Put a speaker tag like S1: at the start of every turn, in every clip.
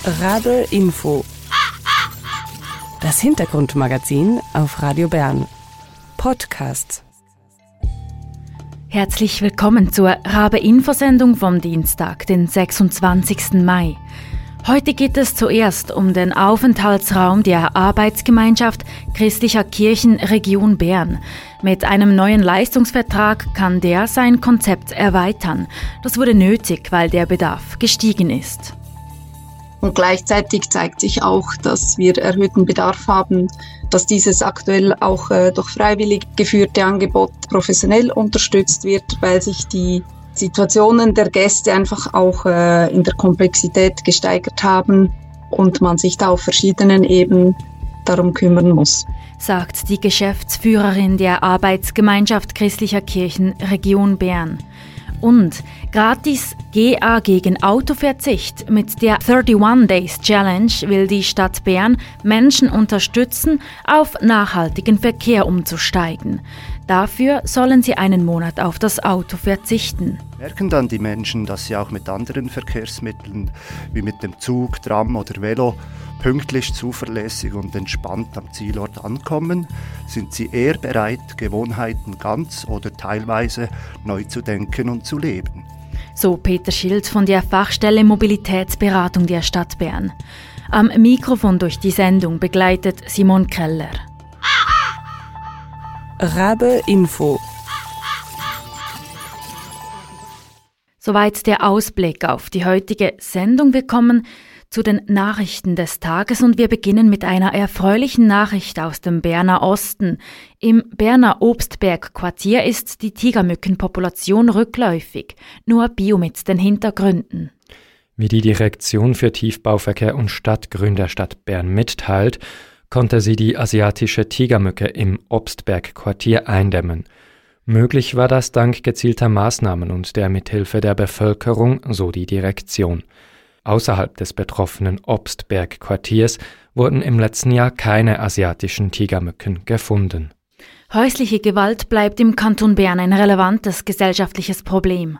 S1: Rabe Info. Das Hintergrundmagazin auf Radio Bern. Podcast.
S2: Herzlich willkommen zur Rabe-Info-Sendung vom Dienstag, den 26. Mai. Heute geht es zuerst um den Aufenthaltsraum der Arbeitsgemeinschaft christlicher Kirchen Region Bern. Mit einem neuen Leistungsvertrag kann der sein Konzept erweitern. Das wurde nötig, weil der Bedarf gestiegen ist.
S3: Und gleichzeitig zeigt sich auch, dass wir erhöhten Bedarf haben, dass dieses aktuell auch durch freiwillig geführte Angebot professionell unterstützt wird, weil sich die Situationen der Gäste einfach auch in der Komplexität gesteigert haben und man sich da auf verschiedenen Ebenen darum kümmern muss,
S2: sagt die Geschäftsführerin der Arbeitsgemeinschaft christlicher Kirchen Region Bern. Und gratis GA gegen Autoverzicht. Mit der 31 Days Challenge will die Stadt Bern Menschen unterstützen, auf nachhaltigen Verkehr umzusteigen. Dafür sollen sie einen Monat auf das Auto verzichten.
S4: Merken dann die Menschen, dass sie auch mit anderen Verkehrsmitteln, wie mit dem Zug, Tram oder Velo, pünktlich, zuverlässig und entspannt am Zielort ankommen, sind sie eher bereit, Gewohnheiten ganz oder teilweise neu zu denken und zu leben.
S2: So Peter Schild von der Fachstelle Mobilitätsberatung der Stadt Bern. Am Mikrofon durch die Sendung begleitet Simon Keller.
S1: Rabe Info.
S2: Soweit der Ausblick auf die heutige Sendung. Wir kommen zu den Nachrichten des Tages und wir beginnen mit einer erfreulichen Nachricht aus dem Berner Osten. Im Berner Obstberg-Quartier ist die Tigermückenpopulation rückläufig. Nur Bio mit den Hintergründen.
S5: Wie die Direktion für Tiefbauverkehr und Stadtgrün der Stadt Bern mitteilt, konnte sie die asiatische Tigermücke im Obstberg-Quartier eindämmen. Möglich war das dank gezielter Maßnahmen und der Mithilfe der Bevölkerung, so die Direktion. Außerhalb des betroffenen Obstberg-Quartiers wurden im letzten Jahr keine asiatischen Tigermücken gefunden.
S2: Häusliche Gewalt bleibt im Kanton Bern ein relevantes gesellschaftliches Problem.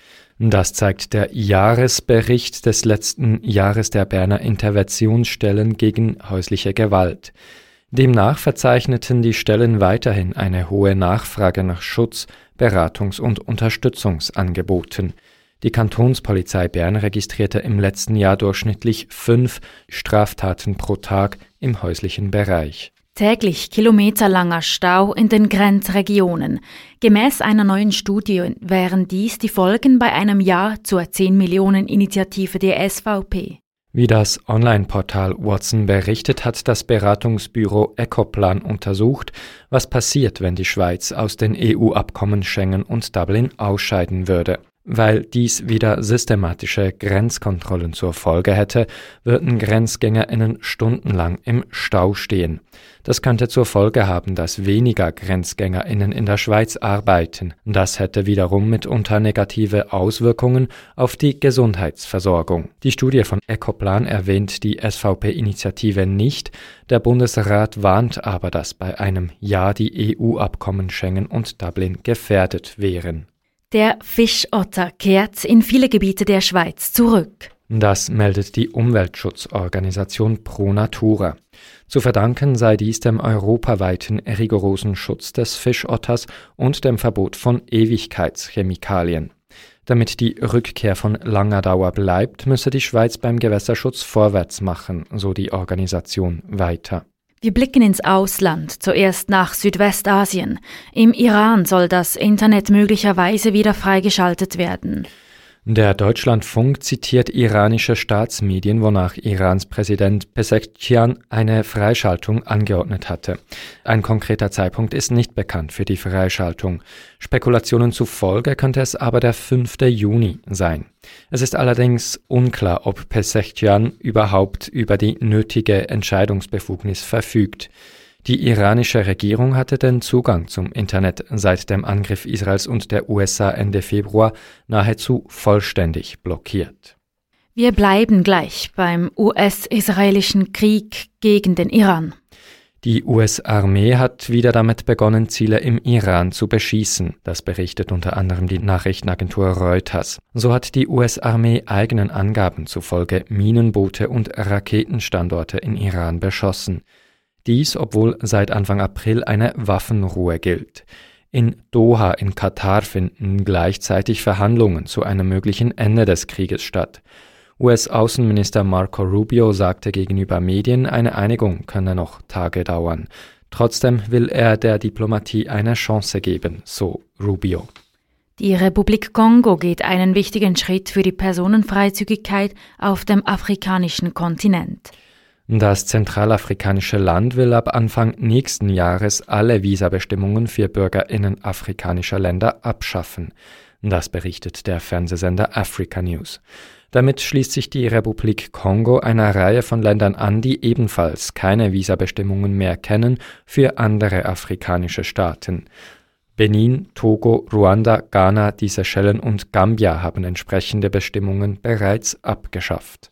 S5: Das zeigt der Jahresbericht des letzten Jahres der Berner Interventionsstellen gegen häusliche Gewalt. Demnach verzeichneten die Stellen weiterhin eine hohe Nachfrage nach Schutz-, Beratungs- und Unterstützungsangeboten. Die Kantonspolizei Bern registrierte im letzten Jahr durchschnittlich 5 Straftaten pro Tag im häuslichen Bereich.
S2: Täglich kilometerlanger Stau in den Grenzregionen. Gemäß einer neuen Studie wären dies die Folgen bei einem Ja zur 10 Millionen Initiative der SVP.
S5: Wie das Online-Portal Watson berichtet, hat das Beratungsbüro Ecoplan untersucht, was passiert, wenn die Schweiz aus den EU-Abkommen Schengen und Dublin ausscheiden würde. Weil dies wieder systematische Grenzkontrollen zur Folge hätte, würden GrenzgängerInnen stundenlang im Stau stehen. Das könnte zur Folge haben, dass weniger GrenzgängerInnen in der Schweiz arbeiten. Das hätte wiederum mitunter negative Auswirkungen auf die Gesundheitsversorgung. Die Studie von Ecoplan erwähnt die SVP-Initiative nicht. Der Bundesrat warnt aber, dass bei einem Ja die EU-Abkommen Schengen und Dublin gefährdet wären.
S2: Der Fischotter kehrt in viele Gebiete der Schweiz zurück.
S5: Das meldet die Umweltschutzorganisation Pro Natura. Zu verdanken sei dies dem europaweiten rigorosen Schutz des Fischotters und dem Verbot von Ewigkeitschemikalien. Damit die Rückkehr von langer Dauer bleibt, müsse die Schweiz beim Gewässerschutz vorwärts machen, so die Organisation weiter.
S2: Wir blicken ins Ausland, zuerst nach Südwestasien. Im Iran soll das Internet möglicherweise wieder freigeschaltet werden.
S5: Der Deutschlandfunk zitiert iranische Staatsmedien, wonach Irans Präsident Pezeshkian eine Freischaltung angeordnet hatte. Ein konkreter Zeitpunkt ist nicht bekannt für die Freischaltung. Spekulationen zufolge könnte es aber der 5. Juni sein. Es ist allerdings unklar, ob Pezeshkian überhaupt über die nötige Entscheidungsbefugnis verfügt. Die iranische Regierung hatte den Zugang zum Internet seit dem Angriff Israels und der USA Ende Februar nahezu vollständig blockiert.
S2: Wir bleiben gleich beim US-israelischen Krieg gegen den Iran.
S5: Die US-Armee hat wieder damit begonnen, Ziele im Iran zu beschießen. Das berichtet unter anderem die Nachrichtenagentur Reuters. So hat die US-Armee eigenen Angaben zufolge Minenboote und Raketenstandorte in Iran beschossen. Dies, obwohl seit Anfang April eine Waffenruhe gilt. In Doha in Katar finden gleichzeitig Verhandlungen zu einem möglichen Ende des Krieges statt. US-Außenminister Marco Rubio sagte gegenüber Medien, eine Einigung könne noch Tage dauern. Trotzdem will er der Diplomatie eine Chance geben, so Rubio.
S2: Die Republik Kongo geht einen wichtigen Schritt für die Personenfreizügigkeit auf dem afrikanischen Kontinent.
S5: Das zentralafrikanische Land will ab Anfang nächsten Jahres alle Visabestimmungen für BürgerInnen afrikanischer Länder abschaffen. Das berichtet der Fernsehsender Africa News. Damit schließt sich die Republik Kongo einer Reihe von Ländern an, die ebenfalls keine Visabestimmungen mehr kennen für andere afrikanische Staaten. Benin, Togo, Ruanda, Ghana, die Seychellen und Gambia haben entsprechende Bestimmungen bereits abgeschafft.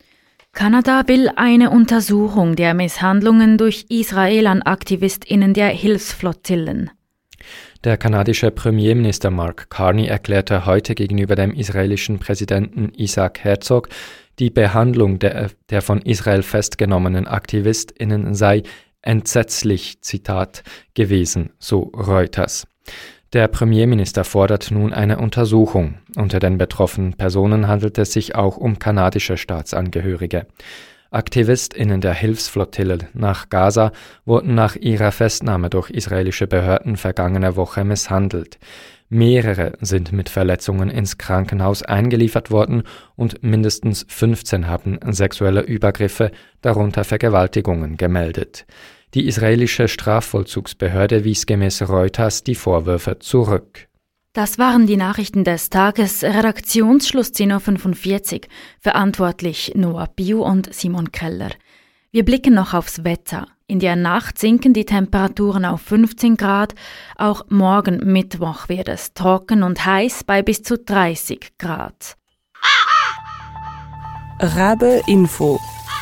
S2: Kanada will eine Untersuchung der Misshandlungen durch Israel an AktivistInnen der Hilfsflottillen.
S5: Der kanadische Premierminister Mark Carney erklärte heute gegenüber dem israelischen Präsidenten Isaac Herzog, die Behandlung der von Israel festgenommenen AktivistInnen sei entsetzlich, Zitat, gewesen, so Reuters. Der Premierminister fordert nun eine Untersuchung. Unter den betroffenen Personen handelt es sich auch um kanadische Staatsangehörige. AktivistInnen der Hilfsflottille nach Gaza wurden nach ihrer Festnahme durch israelische Behörden vergangene Woche misshandelt. Mehrere sind mit Verletzungen ins Krankenhaus eingeliefert worden und mindestens 15 haben sexuelle Übergriffe, darunter Vergewaltigungen, gemeldet. Die israelische Strafvollzugsbehörde wies gemäß Reuters die Vorwürfe zurück.
S2: Das waren die Nachrichten des Tages. Redaktionsschluss 10.45 Uhr. Verantwortlich Noah Biu und Simon Keller. Wir blicken noch aufs Wetter. In der Nacht sinken die Temperaturen auf 15 Grad. Auch morgen Mittwoch wird es trocken und heiß bei bis zu 30 Grad.
S1: Rabe Info.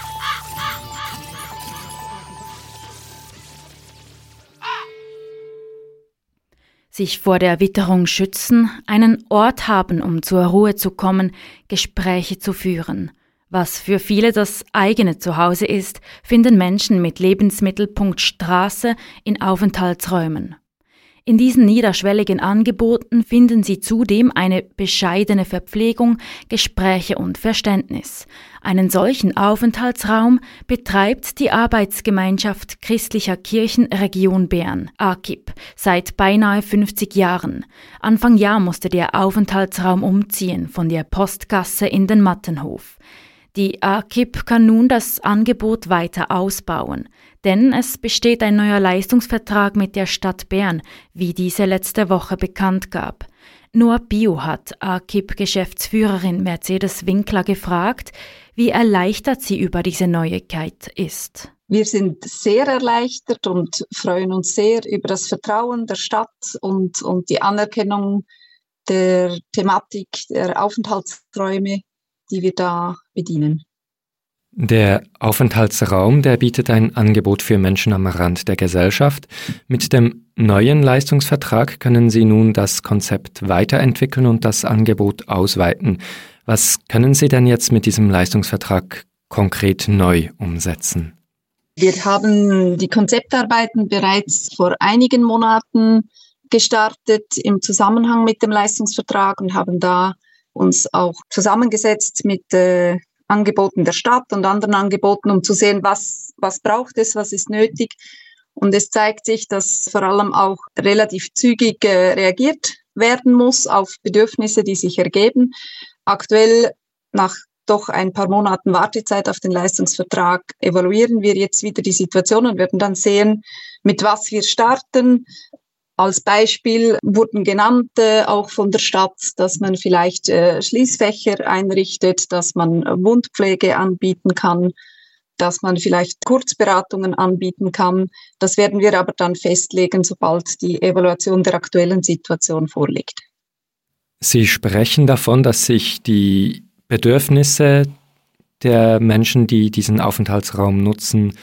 S2: Sich vor der Witterung schützen, einen Ort haben, um zur Ruhe zu kommen, Gespräche zu führen. Was für viele das eigene Zuhause ist, finden Menschen mit Lebensmittelpunkt Straße in Aufenthaltsräumen. In diesen niederschwelligen Angeboten finden Sie zudem eine bescheidene Verpflegung, Gespräche und Verständnis. Einen solchen Aufenthaltsraum betreibt die Arbeitsgemeinschaft Christlicher Kirchen Region Bern, AKIP, seit beinahe 50 Jahren. Anfang Jahr musste der Aufenthaltsraum umziehen von der Postgasse in den Mattenhof. Die AKIP kann nun das Angebot weiter ausbauen, denn es besteht ein neuer Leistungsvertrag mit der Stadt Bern, wie diese letzte Woche bekannt gab. Noah Biu hat AKIP-Geschäftsführerin Mercedes Winkler gefragt, wie erleichtert sie über diese Neuigkeit ist.
S3: Wir sind sehr erleichtert und freuen uns sehr über das Vertrauen der Stadt und die Anerkennung der Thematik der Aufenthaltsräume, die wir da bedienen.
S5: Der Aufenthaltsraum, der bietet ein Angebot für Menschen am Rand der Gesellschaft. Mit dem neuen Leistungsvertrag können Sie nun das Konzept weiterentwickeln und das Angebot ausweiten. Was können Sie denn jetzt mit diesem Leistungsvertrag konkret neu umsetzen?
S3: Wir haben die Konzeptarbeiten bereits vor einigen Monaten gestartet im Zusammenhang mit dem Leistungsvertrag und haben da uns auch zusammengesetzt mit Angeboten der Stadt und anderen Angeboten, um zu sehen, was braucht es, was ist nötig. Und es zeigt sich, dass vor allem auch relativ zügig reagiert werden muss auf Bedürfnisse, die sich ergeben. Aktuell, nach doch ein paar Monaten Wartezeit auf den Leistungsvertrag, evaluieren wir jetzt wieder die Situation und werden dann sehen, mit was wir starten. Als Beispiel wurden genannt, auch von der Stadt, dass man vielleicht Schließfächer einrichtet, dass man Wundpflege anbieten kann, dass man vielleicht Kurzberatungen anbieten kann. Das werden wir aber dann festlegen, sobald die Evaluation der aktuellen Situation vorliegt.
S5: Sie sprechen davon, dass sich die Bedürfnisse der Menschen, die diesen Aufenthaltsraum nutzen,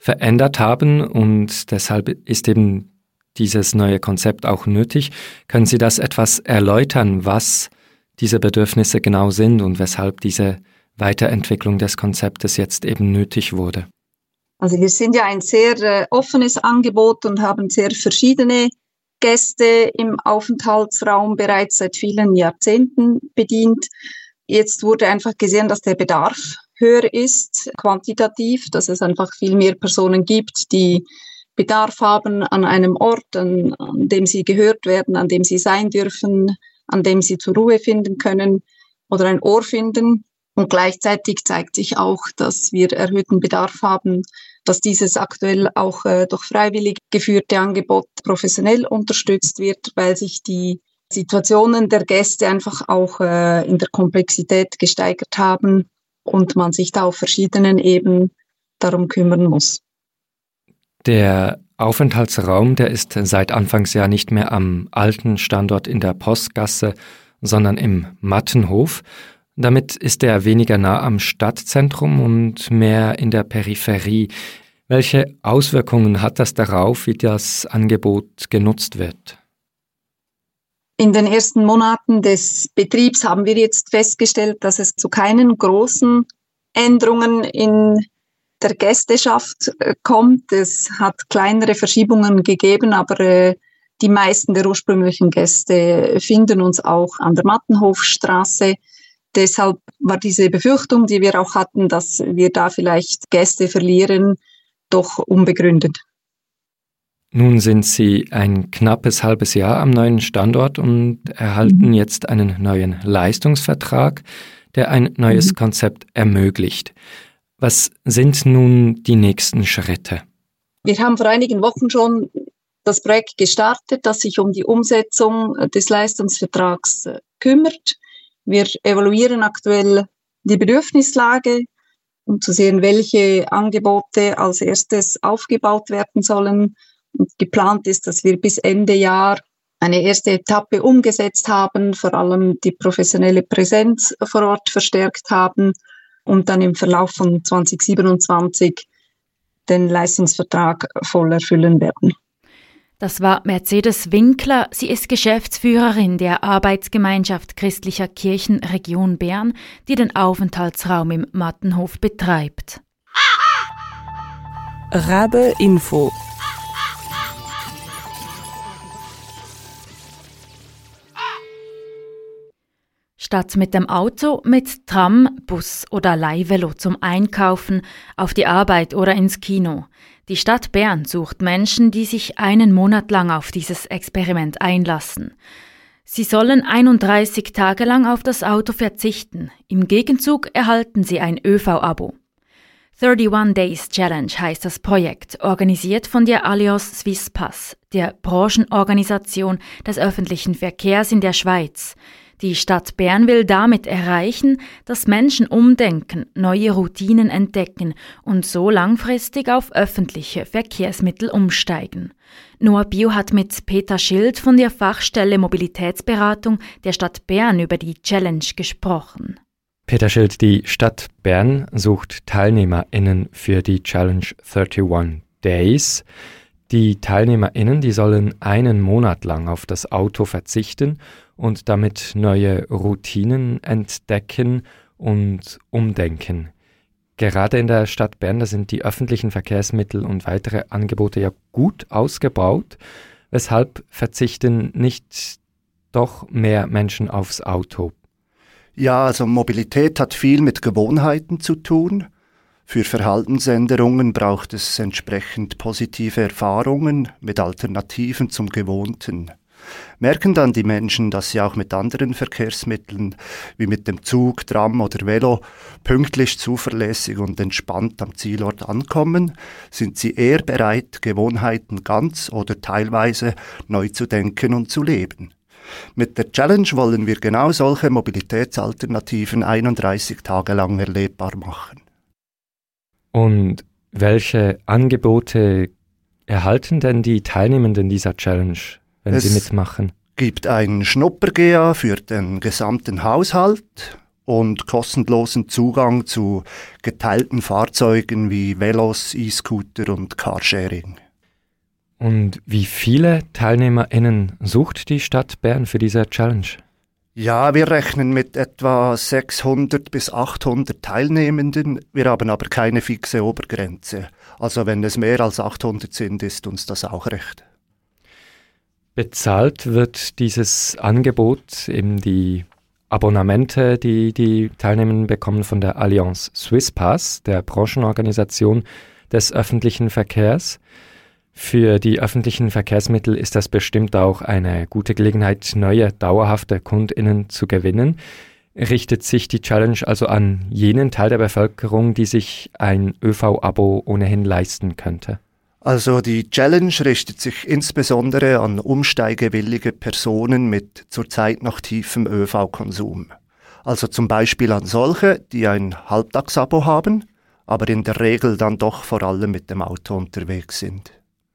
S5: verändert haben und deshalb ist eben dieses neue Konzept auch nötig. Können Sie das etwas erläutern, was diese Bedürfnisse genau sind und weshalb diese Weiterentwicklung des Konzeptes jetzt eben nötig wurde?
S3: Also wir sind ja ein sehr offenes Angebot und haben sehr verschiedene Gäste im Aufenthaltsraum bereits seit vielen Jahrzehnten bedient. Jetzt wurde einfach gesehen, dass der Bedarf höher ist, quantitativ, dass es einfach viel mehr Personen gibt, die Bedarf haben an einem Ort, an dem sie gehört werden, an dem sie sein dürfen, an dem sie zur Ruhe finden können oder ein Ohr finden. Und gleichzeitig zeigt sich auch, dass wir erhöhten Bedarf haben, dass dieses aktuell auch durch freiwillig geführte Angebot professionell unterstützt wird, weil sich die Situationen der Gäste einfach auch in der Komplexität gesteigert haben und man sich da auf verschiedenen Ebenen darum kümmern muss.
S5: Der Aufenthaltsraum, der ist seit Anfangsjahr nicht mehr am alten Standort in der Postgasse, sondern im Mattenhof. Damit ist er weniger nah am Stadtzentrum und mehr in der Peripherie. Welche Auswirkungen hat das darauf, wie das Angebot genutzt wird?
S3: In den ersten Monaten des Betriebs haben wir jetzt festgestellt, dass es zu keinen großen Änderungen in der Gästeschaft kommt. Es hat kleinere Verschiebungen gegeben, aber die meisten der ursprünglichen Gäste finden uns auch an der Mattenhofstraße. Deshalb war diese Befürchtung, die wir auch hatten, dass wir da vielleicht Gäste verlieren, doch unbegründet.
S5: Nun sind Sie ein knappes halbes Jahr am neuen Standort und erhalten jetzt einen neuen Leistungsvertrag, der ein neues Konzept ermöglicht. Was sind nun die nächsten Schritte?
S3: Wir haben vor einigen Wochen schon das Projekt gestartet, das sich um die Umsetzung des Leistungsvertrags kümmert. Wir evaluieren aktuell die Bedürfnislage, um zu sehen, welche Angebote als erstes aufgebaut werden sollen. Und geplant ist, dass wir bis Ende Jahr eine erste Etappe umgesetzt haben, vor allem die professionelle Präsenz vor Ort verstärkt haben und dann im Verlauf von 2027 den Leistungsvertrag voll erfüllen werden.
S2: Das war Mercedes Winkler. Sie ist Geschäftsführerin der Arbeitsgemeinschaft christlicher Kirchen Region Bern, die den Aufenthaltsraum im Mattenhof betreibt.
S1: Rabe Info.
S2: Statt mit dem Auto, mit Tram, Bus oder Leihvelo zum Einkaufen, auf die Arbeit oder ins Kino. Die Stadt Bern sucht Menschen, die sich einen Monat lang auf dieses Experiment einlassen. Sie sollen 31 Tage lang auf das Auto verzichten. Im Gegenzug erhalten sie ein ÖV-Abo. 31 Days Challenge heißt das Projekt, organisiert von der Allianz Suisse Pass, der Branchenorganisation des öffentlichen Verkehrs in der Schweiz. Die Stadt Bern will damit erreichen, dass Menschen umdenken, neue Routinen entdecken und so langfristig auf öffentliche Verkehrsmittel umsteigen. Noah Bio hat mit Peter Schild von der Fachstelle Mobilitätsberatung der Stadt Bern über die Challenge gesprochen.
S5: Peter Schild, die Stadt Bern sucht TeilnehmerInnen für die Challenge 31 Days. Die TeilnehmerInnen, die sollen einen Monat lang auf das Auto verzichten und damit neue Routinen entdecken und umdenken. Gerade in der Stadt Bern, da sind die öffentlichen Verkehrsmittel und weitere Angebote ja gut ausgebaut. Weshalb verzichten nicht doch mehr Menschen aufs Auto?
S4: Ja, also Mobilität hat viel mit Gewohnheiten zu tun. Für Verhaltensänderungen braucht es entsprechend positive Erfahrungen mit Alternativen zum Gewohnten. Merken dann die Menschen, dass sie auch mit anderen Verkehrsmitteln wie mit dem Zug, Tram oder Velo pünktlich, zuverlässig und entspannt am Zielort ankommen, sind sie eher bereit, Gewohnheiten ganz oder teilweise neu zu denken und zu leben. Mit der Challenge wollen wir genau solche Mobilitätsalternativen 31 Tage lang erlebbar machen.
S5: Und welche Angebote erhalten denn die Teilnehmenden dieser Challenge, wenn sie mitmachen?
S4: Es gibt ein Schnupper-GA für den gesamten Haushalt und kostenlosen Zugang zu geteilten Fahrzeugen wie Velos, E-Scooter und Carsharing.
S5: Und wie viele TeilnehmerInnen sucht die Stadt Bern für diese Challenge?
S4: Ja, wir rechnen mit etwa 600 bis 800 Teilnehmenden. Wir haben aber keine fixe Obergrenze. Also wenn es mehr als 800 sind, ist uns das auch recht.
S5: Bezahlt wird dieses Angebot, eben die Abonnemente, die die Teilnehmenden bekommen, von der Allianz Swisspass, der Branchenorganisation des öffentlichen Verkehrs. Für die öffentlichen Verkehrsmittel ist das bestimmt auch eine gute Gelegenheit, neue, dauerhafte KundInnen zu gewinnen. Richtet sich die Challenge also an jenen Teil der Bevölkerung, die sich ein ÖV-Abo ohnehin leisten könnte?
S4: Also die Challenge richtet sich insbesondere an umsteigewillige Personen mit zurzeit noch tiefem ÖV-Konsum. Also zum Beispiel an solche, die ein Halbtagsabo haben, aber in der Regel dann doch vor allem mit dem Auto unterwegs sind.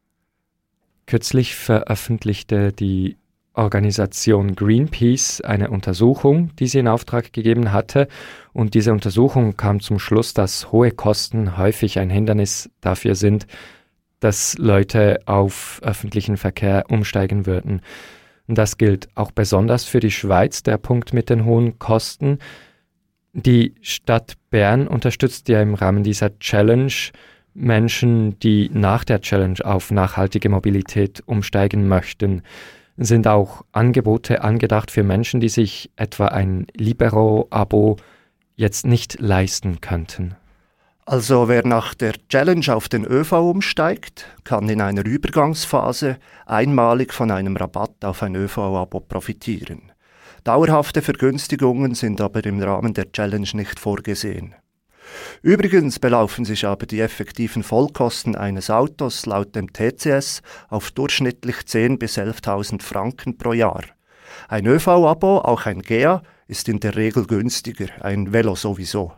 S5: Kürzlich veröffentlichte die Organisation Greenpeace eine Untersuchung, die sie in Auftrag gegeben hatte. Und diese Untersuchung kam zum Schluss, dass hohe Kosten häufig ein Hindernis dafür sind, dass Leute auf öffentlichen Verkehr umsteigen würden. Und das gilt auch besonders für die Schweiz, der Punkt mit den hohen Kosten. Die Stadt Bern unterstützt ja im Rahmen dieser Challenge Menschen, die nach der Challenge auf nachhaltige Mobilität umsteigen möchten. Sind auch Angebote angedacht für Menschen, die sich etwa ein Libero-Abo jetzt nicht leisten könnten?
S4: Also wer nach der Challenge auf den ÖV umsteigt, kann in einer Übergangsphase einmalig von einem Rabatt auf ein ÖV-Abo profitieren. Dauerhafte Vergünstigungen sind aber im Rahmen der Challenge nicht vorgesehen. Übrigens belaufen sich aber die effektiven Vollkosten eines Autos laut dem TCS auf durchschnittlich 10.000 bis 11.000 Franken pro Jahr. Ein ÖV-Abo, auch ein GEA, ist in der Regel günstiger, ein Velo sowieso.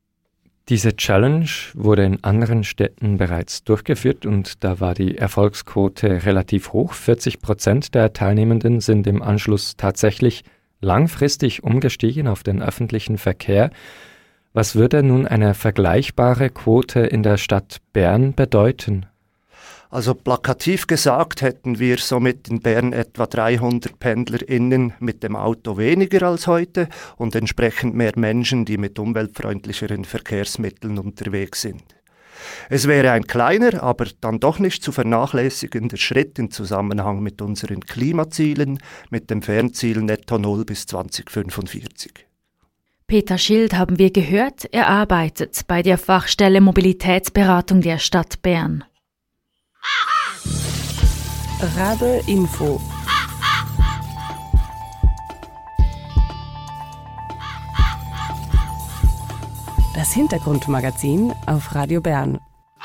S5: Diese Challenge wurde in anderen Städten bereits durchgeführt und da war die Erfolgsquote relativ hoch. 40% der Teilnehmenden sind im Anschluss tatsächlich langfristig umgestiegen auf den öffentlichen Verkehr. Was würde nun eine vergleichbare Quote in der Stadt Bern bedeuten?
S4: Also plakativ gesagt hätten wir somit in Bern etwa 300 PendlerInnen mit dem Auto weniger als heute und entsprechend mehr Menschen, die mit umweltfreundlicheren Verkehrsmitteln unterwegs sind. Es wäre ein kleiner, aber dann doch nicht zu vernachlässigender Schritt im Zusammenhang mit unseren Klimazielen, mit dem Fernziel Netto Null bis 2045.
S2: Peter Schild haben wir gehört, er arbeitet bei der Fachstelle Mobilitätsberatung der Stadt Bern.
S1: Rabe Info. Das Hintergrundmagazin auf Radio Bern.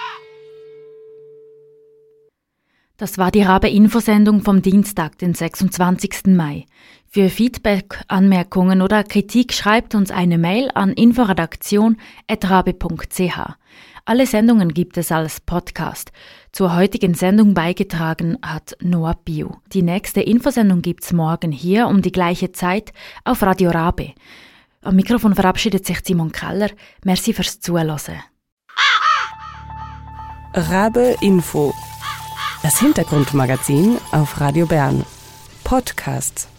S2: Das war die Rabe-Info-Sendung vom Dienstag, den 26. Mai. Für Feedback, Anmerkungen oder Kritik schreibt uns eine Mail an inforedaktion@rabe.ch. Alle Sendungen gibt es als Podcast. Zur heutigen Sendung beigetragen hat Noah Biu. Die nächste Infosendung gibt's morgen hier um die gleiche Zeit auf Radio Rabe. Am Mikrofon verabschiedet sich Simon Keller. Merci fürs Zuhören.
S1: Rabe Info. Das Hintergrundmagazin auf Radio Bern. Podcasts.